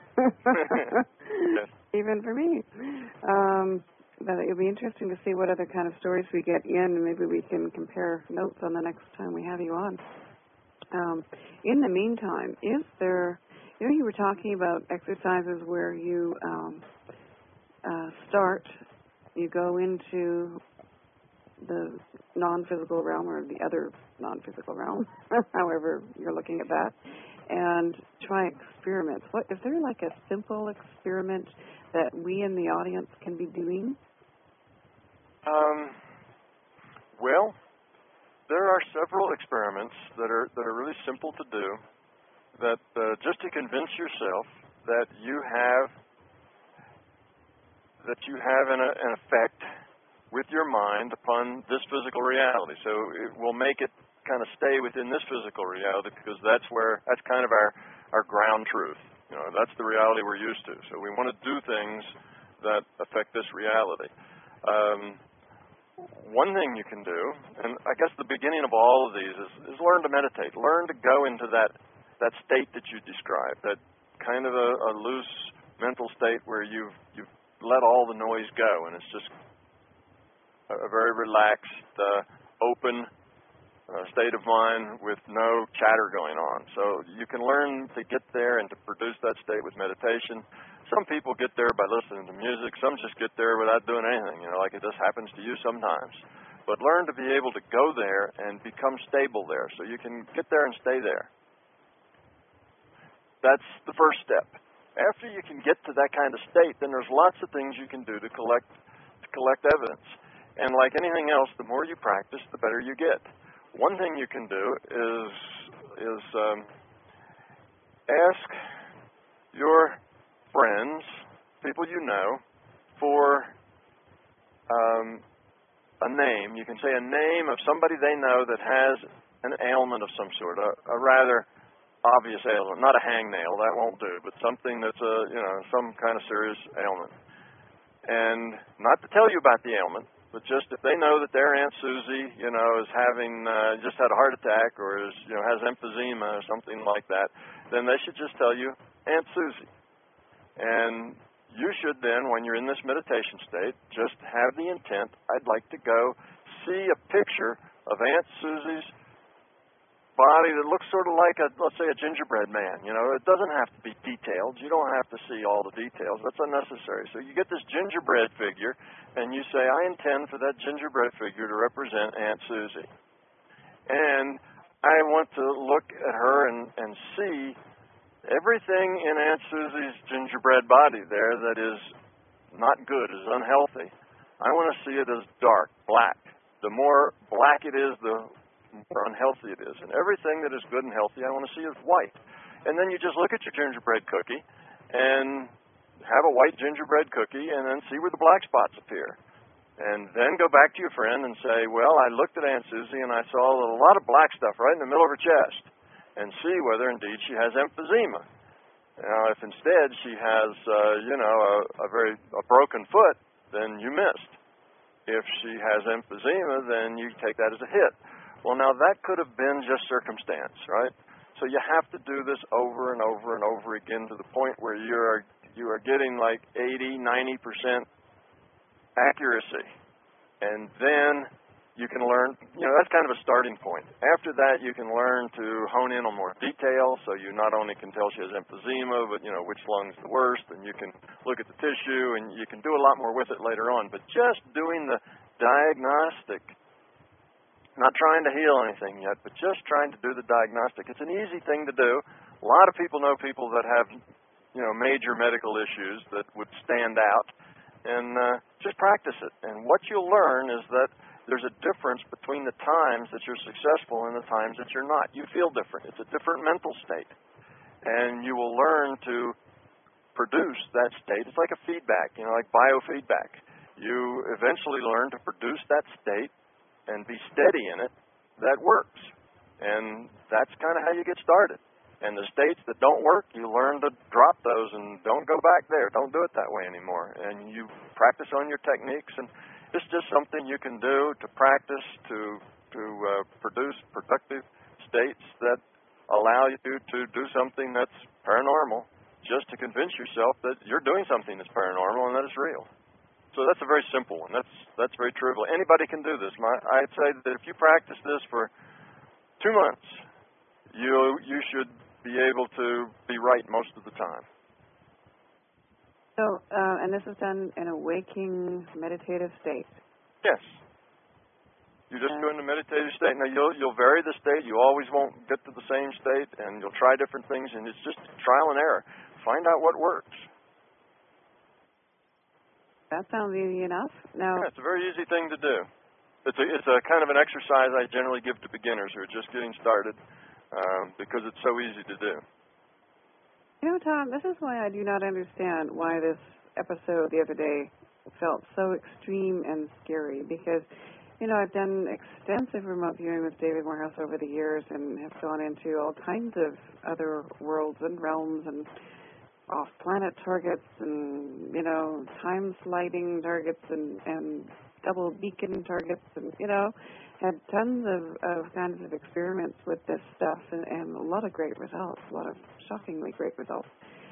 Yes. Even for me. Um, but it'll be interesting to see what other kind of stories we get in, and maybe we can compare notes on the next time we have you on. Um, in the meantime, is there, you know, you were talking about exercises where you um, uh, start, you go into the non-physical realm or the other non-physical realm, however you're looking at that, and try experiments. What is there like a simple experiment that we in the audience can be doing? Um, well, there are several experiments that are that are really simple to do. That uh, just to convince yourself that you have that you have an, an effect with your mind upon this physical reality. So it will make it kind of stay within this physical reality because that's where, that's kind of our, our ground truth. You know, that's the reality we're used to. So we want to do things that affect this reality. Um, one thing you can do, and I guess the beginning of all of these is, is learn to meditate. Learn to go into that, that state that you described, that kind of a, a loose mental state where you've, you've let all the noise go and it's just a very relaxed, uh, open uh, state of mind with no chatter going on. So you can learn to get there and to produce that state with meditation. Some people get there by listening to music. Some just get there without doing anything, you know, like it just happens to you sometimes. But learn to be able to go there and become stable there so you can get there and stay there. That's the first step. After you can get to that kind of state, then there's lots of things you can do to collect to collect evidence. And like anything else, the more you practice, the better you get. One thing you can do is is um, ask your friends, people you know, for um, a name. You can say a name of somebody they know that has an ailment of some sort, a, a rather obvious ailment, not a hangnail, that won't do, but something that's a you know some kind of serious ailment. And not to tell you about the ailment, but just if they know that their Aunt Susie, you know, is having uh, just had a heart attack or is, you know, has emphysema or something like that, then they should just tell you Aunt Susie. And you should then, when you're in this meditation state, just have the intent, I'd like to go see a picture of Aunt Susie's body that looks sort of like a, let's say, a gingerbread man. You know, it doesn't have to be detailed. You don't have to see all the details. That's unnecessary. So you get this gingerbread figure, and you say, I intend for that gingerbread figure to represent Aunt Susie. And I want to look at her and, and see everything in Aunt Susie's gingerbread body there that is not good, is unhealthy. I want to see it as dark, black. The more black it is, the more unhealthy it is. And everything that is good and healthy, I want to see as white. And then you just look at your gingerbread cookie and have a white gingerbread cookie and then see where the black spots appear. And then go back to your friend and say, well, I looked at Aunt Susie and I saw a lot of black stuff right in the middle of her chest, and see whether indeed she has emphysema. Now, if instead she has, uh, you know, a, a very a broken foot, then you missed. If she has emphysema, then you take that as a hit. Well, now that could have been just circumstance, right? So you have to do this over and over and over again to the point where you are you are getting like eighty, ninety percent accuracy. And then you can learn, you know, that's kind of a starting point. After that, you can learn to hone in on more detail, so you not only can tell she has emphysema, but, you know, which lung's the worst, and you can look at the tissue, and you can do a lot more with it later on. But just doing the diagnostic, not trying to heal anything yet, but just trying to do the diagnostic. It's an easy thing to do. A lot of people know people that have, you know, major medical issues that would stand out, and uh, just practice it. And what you'll learn is that there's a difference between the times that you're successful and the times that you're not. You feel different. It's a different mental state. And you will learn to produce that state. It's like a feedback, you know, like biofeedback. You eventually learn to produce that state and be steady in it. That works. And that's kind of how you get started. And the states that don't work, you learn to drop those and don't go back there. Don't do it that way anymore. And you practice on your techniques, and it's just something you can do to practice to to uh, produce productive states that allow you to do something that's paranormal, just to convince yourself that you're doing something that's paranormal and that it's real. So that's a very simple one. That's that's very trivial. Anybody can do this. My, I'd say that if you practice this for two months, you you should be able to be right most of the time. So, uh, and this is done in a waking, meditative state? Yes. You just okay. go into meditative state. Now, you'll, you'll vary the state. You always won't get to the same state, and you'll try different things, and it's just trial and error. Find out what works. That sounds easy enough. Now, yeah, it's a very easy thing to do. It's a, it's a kind of an exercise I generally give to beginners who are just getting started. Um, because it's so easy to do. You know, Tom, this is why I do not understand why this episode the other day felt so extreme and scary. Because, you know, I've done extensive remote viewing with David Morehouse over the years and have gone into all kinds of other worlds and realms and off-planet targets and, you know, time-sliding targets and, and double beacon targets and, you know, had tons of, of kinds of experiments with this stuff and, and a lot of great results, a lot of shockingly great results.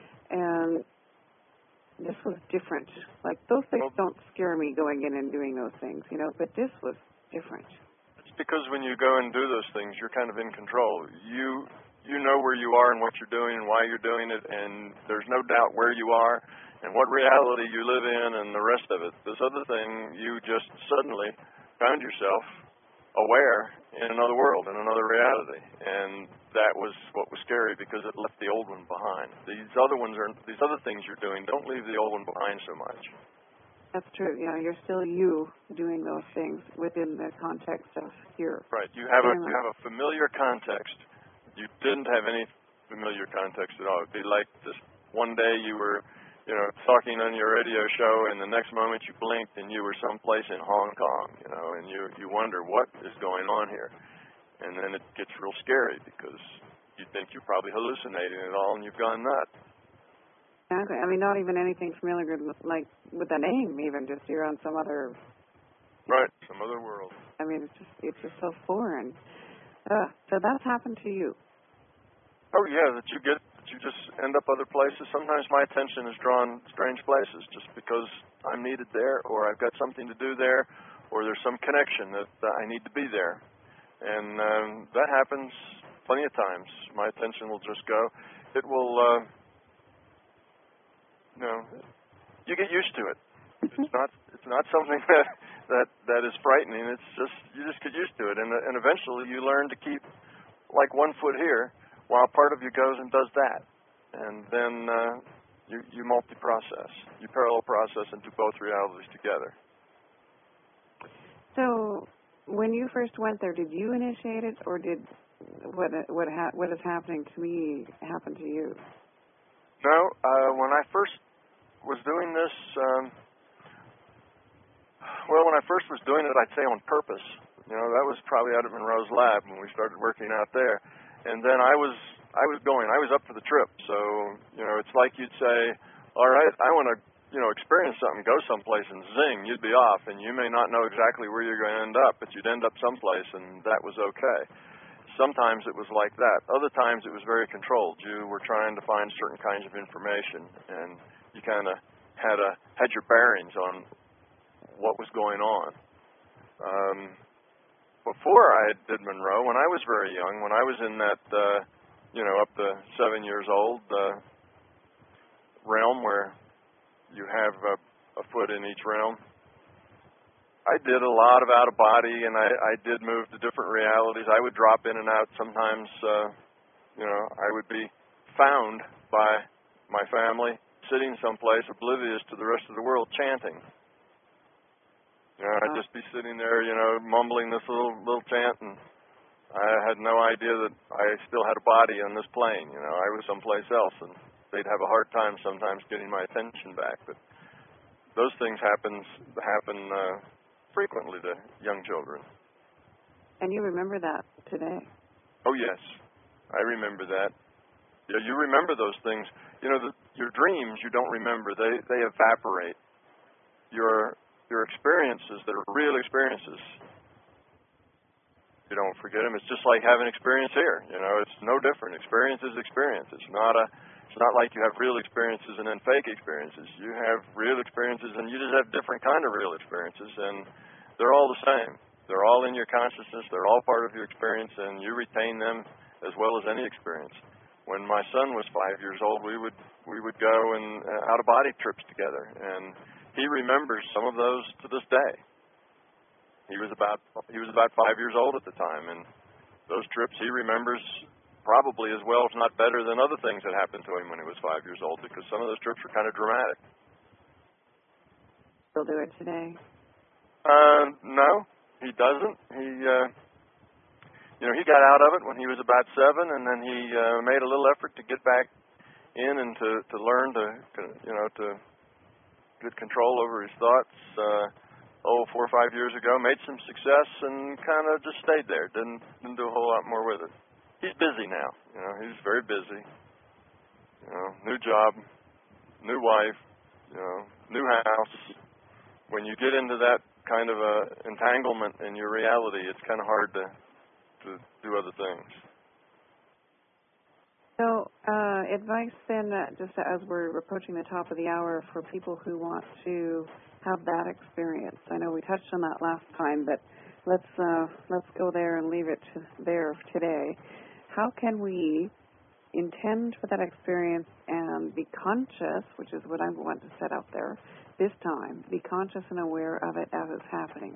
And this was different. Like, those things don't scare me going in and doing those things, you know, but this was different. It's because when you go and do those things, you're kind of in control. You you know where you are and what you're doing and why you're doing it, and there's no doubt where you are and what reality you live in and the rest of it. This other thing, you just suddenly found yourself aware in another world, in another reality, and that was what was scary because it left the old one behind. These other ones are, these other things you're doing don't leave the old one behind so much. That's true. You know, you're still you doing those things within the context of here. Right. You have a you have a familiar context. You didn't have any familiar context at all. It'd be like this one day you were, you know, talking on your radio show, and the next moment you blinked and you were someplace in Hong Kong, you know, and you you wonder what is going on here. And then it gets real scary because you think you're probably hallucinating it all and you've gone nuts. Exactly. I mean, not even anything familiar, like with the name, even just you're on some other. Right, some other world. I mean, it's just it's just so foreign. Uh, so that's happened to you. Oh yeah, that you get that you just end up other places. Sometimes my attention is drawn strange places just because I'm needed there, or I've got something to do there, or there's some connection that uh, I need to be there, and um, that happens plenty of times. My attention will just go. It will. Uh, No, you get used to it. It's not. It's not something that that that is frightening. It's just you just get used to it, and and eventually you learn to keep like one foot here while part of you goes and does that, and then uh, you you multi-process, you parallel process, and do both realities together. So, when you first went there, did you initiate it, or did what what ha- what is happening to me happen to you? No, uh, when I first was doing this, um, well, when I first was doing it, I'd say on purpose. You know, that was probably out at Monroe's lab when we started working out there. And then I was, I was going, I was up for the trip. So, you know, it's like you'd say, all right, I want to, you know, experience something, go someplace, and zing, you'd be off. And you may not know exactly where you're going to end up, but you'd end up someplace, and that was okay. Sometimes it was like that. Other times it was very controlled. You were trying to find certain kinds of information, and you kind of had a had your bearings on what was going on. Um, before I did Monroe, when I was very young, when I was in that, uh, you know, up to seven years old uh, realm where you have a, a foot in each realm, I did a lot of out-of-body, and I, I did move to different realities. I would drop in and out. Sometimes, uh, you know, I would be found by my family sitting someplace oblivious to the rest of the world chanting. You know, I'd just be sitting there, you know, mumbling this little little chant, and I had no idea that I still had a body on this plane. You know, I was someplace else, and they'd have a hard time sometimes getting my attention back. But those things happen, happen uh, frequently to young children. And you remember that today? Oh, yes. I remember that. Yeah, you remember those things. You know, the, your dreams you don't remember. They they evaporate. Your your experiences that are real experiences, you don't forget them. It's just like having experience here. You know, it's no different. Experience is experience. It's not a. It's not like you have real experiences and then fake experiences. You have real experiences and you just have different kind of real experiences, and they're all the same. They're all in your consciousness. They're all part of your experience, and you retain them as well as any experience. When my son was five years old, we would we would go and uh, out of body trips together, and he remembers some of those to this day. He was about he was about five years old at the time, and those trips he remembers probably as well, if not better, than other things that happened to him when he was five years old, because some of those trips were kind of dramatic. He'll do it today? Uh, no, he doesn't. He, uh, you know, he got out of it when he was about seven, and then he uh, made a little effort to get back in and to, to learn to, you know, to get control over his thoughts. Uh, oh, four or five years ago, made some success and kind of just stayed there. Didn't didn't do a whole lot more with it. He's busy now. You know, he's very busy. You know, new job, new wife, you know, new house. When you get into that kind of a entanglement in your reality, it's kind of hard to to do other things. So, uh, advice then, uh, just as we're approaching the top of the hour, for people who want to have that experience. I know we touched on that last time, but let's uh, let's go there and leave it to there today. How can we intend for that experience and be conscious, which is what I want to set out there this time, be conscious and aware of it as it's happening?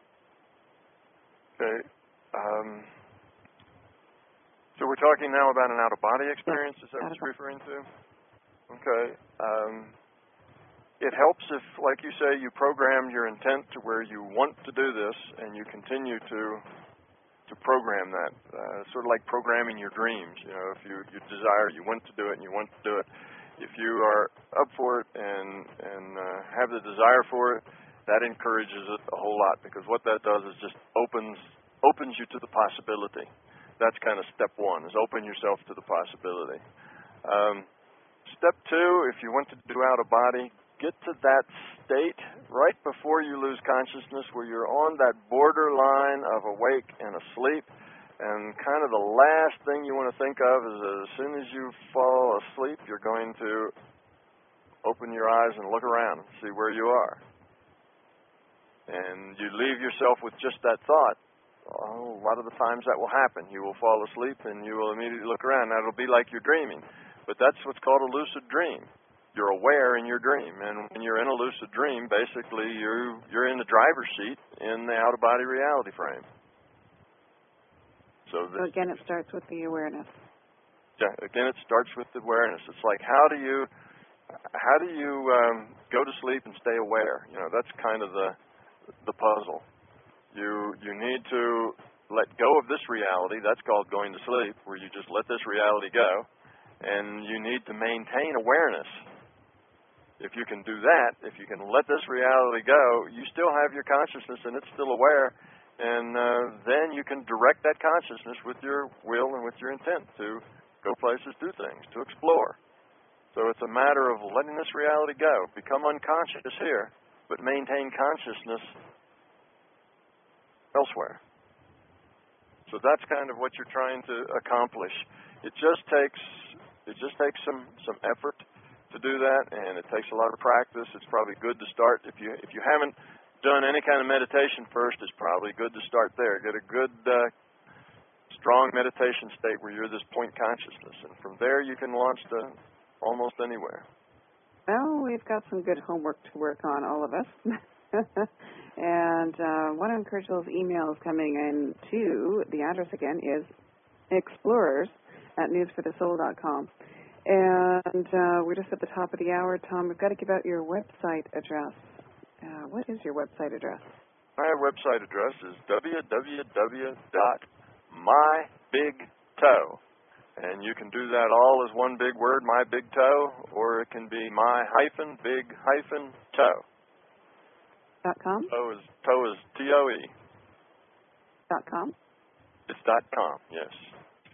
Okay. Um, so we're talking now about an out-of-body experience, yes, is that what you're referring to? Okay. Um, it helps if, like you say, you program your intent to where you want to do this and you continue to to program that, uh, sort of like programming your dreams. You know, if you, you desire, you want to do it, and you want to do it. If you are up for it and and uh, have the desire for it, that encourages it a whole lot, because what that does is just opens opens you to the possibility. That's kind of step one, is open yourself to the possibility. Um, step two, if you want to do out of body, get to that state right before you lose consciousness where you're on that borderline of awake and asleep, and kind of the last thing you want to think of is as soon as you fall asleep, you're going to open your eyes and look around and see where you are. And you leave yourself with just that thought. Oh, a lot of the times that will happen. You will fall asleep and you will immediately look around. Now, it'll be like you're dreaming, but that's what's called a lucid dream. You're aware in your dream, and when you're in a lucid dream, basically you you're in the driver's seat in the out-of-body reality frame. So, this, so again, it starts with the awareness. Yeah, again, it starts with the awareness. It's like, how do you how do you um, go to sleep and stay aware? You know, that's kind of the the puzzle. You you need to let go of this reality. That's called going to sleep, where you just let this reality go, and you need to maintain awareness. If you can do that, if you can let this reality go, you still have your consciousness and it's still aware, and uh, then you can direct that consciousness with your will and with your intent to go places, do things, to explore. So it's a matter of letting this reality go. Become unconscious here, but maintain consciousness elsewhere. So that's kind of what you're trying to accomplish. It just takes it just takes some, some effort to do that, and it takes a lot of practice. It's probably good to start. If you if you haven't done any kind of meditation first, it's probably good to start there. Get a good, uh, strong meditation state where you're this point consciousness, and from there you can launch to almost anywhere. Well, we've got some good homework to work on, all of us. And uh, I want to encourage those emails coming in to, the address again is explorers at news for the soul dot com. And uh, we're just at the top of the hour, Tom. We've got to give out your website address. Uh, what is your website address? My website address is w w w dot my big toe. And you can do that all as one big word, my big toe, or it can be my hyphen big hyphen toe. Dot com? Toe is, toe is T O E. Dot com? It's dot com, yes. If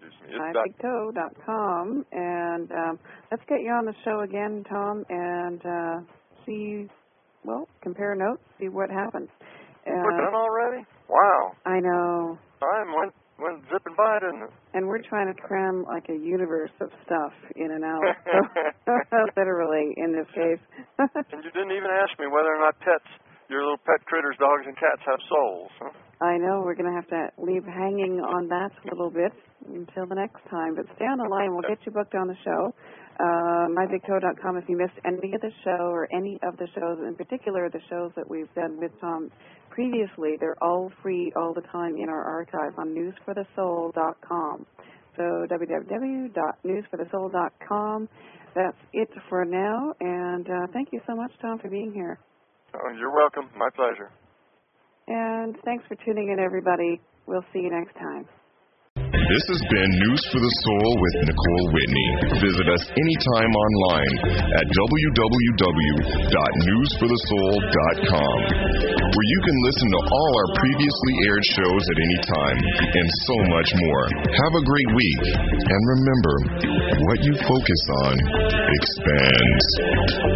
Excuse me. It's my dot- big toe dot com. And um, let's get you on the show again, Tom, and uh, see, well, compare notes, see what happens. Uh, We're done already? Wow. I know. Time went, went zipping by, didn't it? And we're trying to cram like a universe of stuff in an hour. Literally, in this case. And you didn't even ask me whether or not pets, your little pet critters, dogs and cats, have souls. Huh? I know. We're going to have to leave hanging on that a little bit until the next time. But stay on the line. We'll get you booked on the show. Uh, my big toe dot com if you missed any of the show or any of the shows, in particular the shows that we've done with Tom previously. They're all free all the time in our archive on news for the soul dot com. So w w w dot news for the soul dot com. That's it for now. And uh, thank you so much, Tom, for being here. Oh, you're welcome. My pleasure. And thanks for tuning in, everybody. We'll see you next time. This has been News for the Soul with Nicole Whitney. Visit us anytime online at w w w dot news for the soul dot com, where you can listen to all our previously aired shows at any time, and so much more. Have a great week, and remember, what you focus on expands.